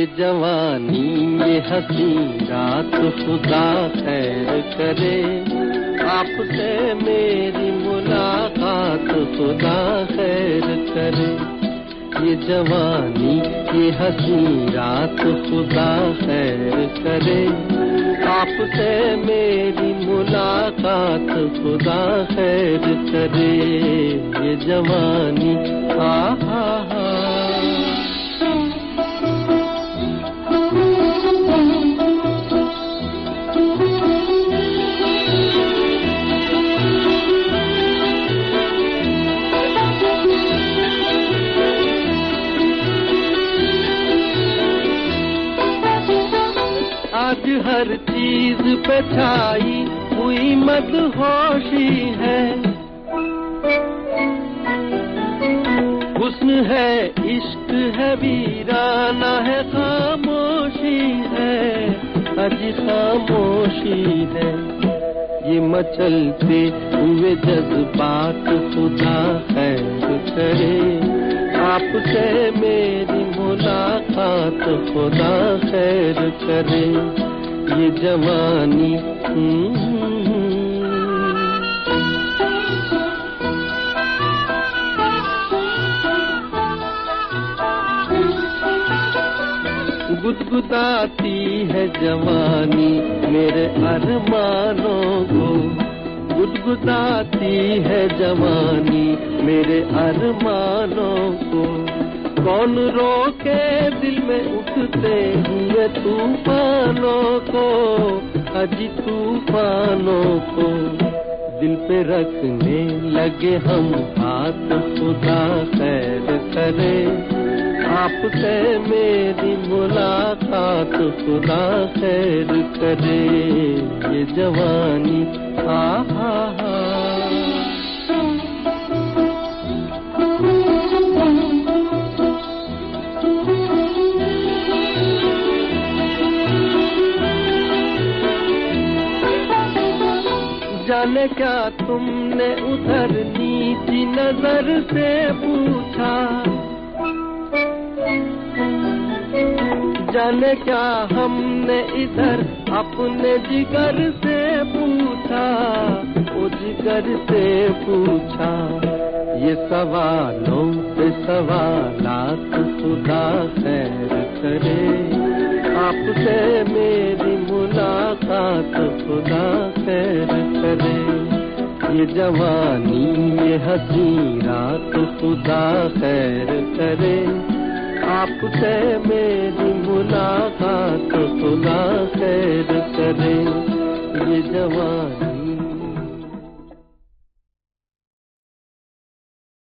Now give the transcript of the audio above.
ये जवानी ये हंसी रात खुदा खैर करे, आपसे मेरी मुलाकात खुदा खैर करे। ये जवानी ये हंसी रात खुदा खैर करे, आपसे मेरी मुलाकात खुदा खैर करे। ये जवानी हा हा हा। आज हर चीज पे छाई हुई मदहोशी है, हुस्न है इश्क है वीराना है, खामोशी है अजी खामोशी है। ये मचलते हुए जज्बात खुदा खैर करे, आपसे मेरी मुलाकात खुदा खैर करे। ये जवानी गुदगुदाती है जवानी मेरे अरमानों को, गुदगुदाती है जवानी मेरे अरमानों को। कौन रोके दिल में उठते हुए तूफानों को, अजी तूफानों को। दिल पे रखने लगे हम हाथ खुदा खैर करे, आपसे मेरी मुलाकात खुदा खैर करे। ये जवानी हा हा हा। जाने क्या तुमने उधर नीची नजर से पूछा, जाने क्या हमने इधर अपने जिगर से पूछा, ओ जिगर से पूछा। ये सवालों पे सवालात खुदा खैर करे, आपसे मेरी मुलाकात खुदा खैर करे। ये जवानी ये हंसी रात खुदा खैर करे, आपसे मेरी मुलाकात खुदा खैर करे। ये जवानी